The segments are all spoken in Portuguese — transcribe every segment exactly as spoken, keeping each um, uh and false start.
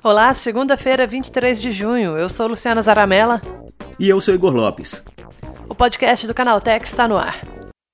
Olá, segunda-feira, vinte e três de junho. Eu sou Luciana Zaramella. E eu sou Igor Lopes. O podcast do Canaltech está no ar.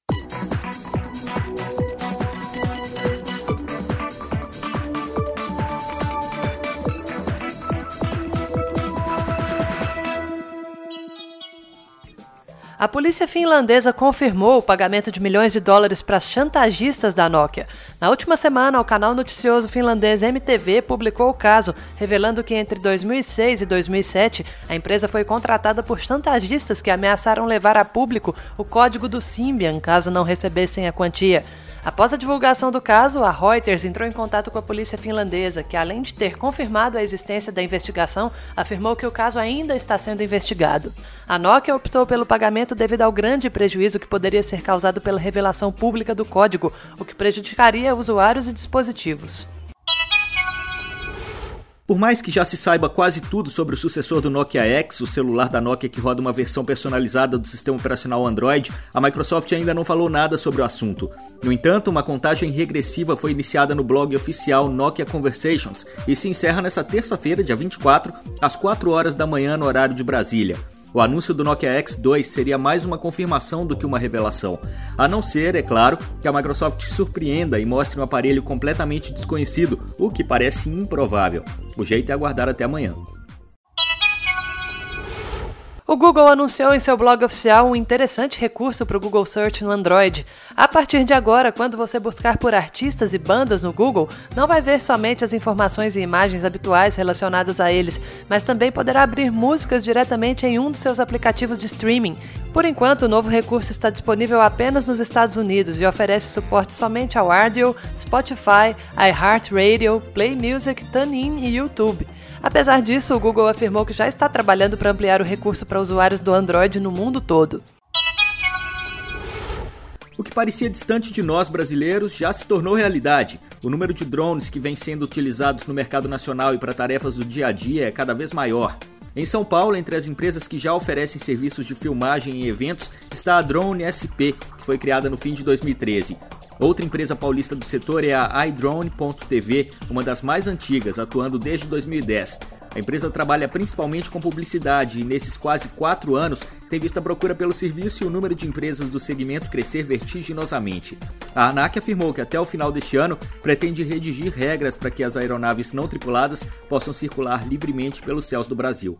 A polícia finlandesa confirmou o pagamento de milhões de dólares para as chantagistas da Nokia. Na última semana, o canal noticioso finlandês M T V publicou o caso, revelando que entre dois mil e seis e dois mil e sete, a empresa foi contratada por chantagistas que ameaçaram levar a público o código do Symbian caso não recebessem a quantia. Após a divulgação do caso, a Reuters entrou em contato com a polícia finlandesa, que além de ter confirmado a existência da investigação, afirmou que o caso ainda está sendo investigado. A Nokia optou pelo pagamento devido ao grande prejuízo que poderia ser causado pela revelação pública do código, o que prejudicaria usuários e dispositivos. Por mais que já se saiba quase tudo sobre o sucessor do Nokia X, o celular da Nokia que roda uma versão personalizada do sistema operacional Android, a Microsoft ainda não falou nada sobre o assunto. No entanto, uma contagem regressiva foi iniciada no blog oficial Nokia Conversations e se encerra nesta terça-feira, dia vinte e quatro, às quatro horas da manhã no horário de Brasília. O anúncio do Nokia X dois seria mais uma confirmação do que uma revelação. A não ser, é claro, que a Microsoft surpreenda e mostre um aparelho completamente desconhecido, o que parece improvável. O jeito é aguardar até amanhã. O Google anunciou em seu blog oficial um interessante recurso para o Google Search no Android. A partir de agora, quando você buscar por artistas e bandas no Google, não vai ver somente as informações e imagens habituais relacionadas a eles, mas também poderá abrir músicas diretamente em um dos seus aplicativos de streaming. Por enquanto, o novo recurso está disponível apenas nos Estados Unidos e oferece suporte somente ao Rdio, Spotify, iHeartRadio, Play Music, TuneIn e YouTube. Apesar disso, o Google afirmou que já está trabalhando para ampliar o recurso para usuários do Android no mundo todo. O que parecia distante de nós brasileiros já se tornou realidade. O número de drones que vem sendo utilizados no mercado nacional e para tarefas do dia a dia é cada vez maior. Em São Paulo, entre as empresas que já oferecem serviços de filmagem em eventos, está a Drone S P, que foi criada no fim de dois mil e treze. Outra empresa paulista do setor é a iDrone ponto T V, uma das mais antigas, atuando desde dois mil e dez. A empresa trabalha principalmente com publicidade e, nesses quase quatro anos, tem visto a procura pelo serviço e o número de empresas do segmento crescer vertiginosamente. A ANAC afirmou que até o final deste ano pretende redigir regras para que as aeronaves não tripuladas possam circular livremente pelos céus do Brasil.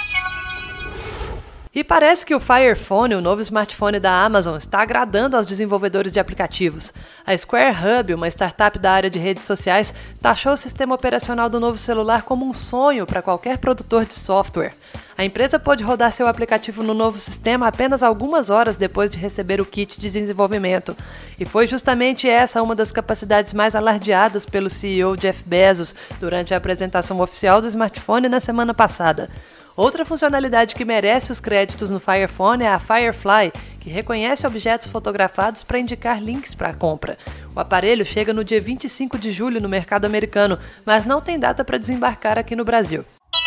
E parece que o Fire Phone, o novo smartphone da Amazon, está agradando aos desenvolvedores de aplicativos. A Square Hub, uma startup da área de redes sociais, taxou o sistema operacional do novo celular como um sonho para qualquer produtor de software. A empresa pôde rodar seu aplicativo no novo sistema apenas algumas horas depois de receber o kit de desenvolvimento. E foi justamente essa uma das capacidades mais alardeadas pelo C E O Jeff Bezos durante a apresentação oficial do smartphone na semana passada. Outra funcionalidade que merece os créditos no Fire Phone é a Firefly, que reconhece objetos fotografados para indicar links para a compra. O aparelho chega no dia vinte e cinco de julho no mercado americano, mas não tem data para desembarcar aqui no Brasil.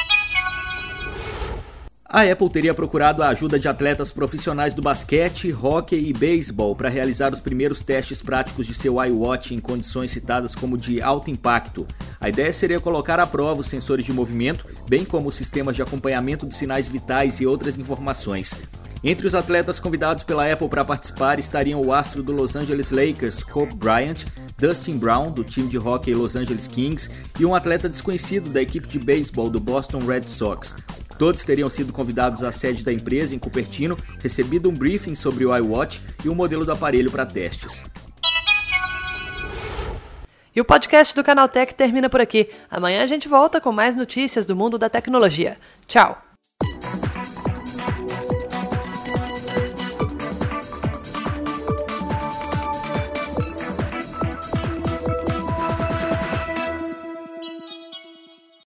A Apple teria procurado a ajuda de atletas profissionais do basquete, hóquei e beisebol para realizar os primeiros testes práticos de seu iWatch em condições citadas como de alto impacto. A ideia seria colocar à prova os sensores de movimento, bem como os sistemas de acompanhamento de sinais vitais e outras informações. Entre os atletas convidados pela Apple para participar estariam o astro do Los Angeles Lakers, Kobe Bryant, Dustin Brown, do time de hóquei Los Angeles Kings, e um atleta desconhecido da equipe de beisebol do Boston Red Sox. Todos teriam sido convidados à sede da empresa em Cupertino, recebido um briefing sobre o iWatch e o modelo do aparelho para testes. E o podcast do Canaltech termina por aqui. Amanhã a gente volta com mais notícias do mundo da tecnologia. Tchau!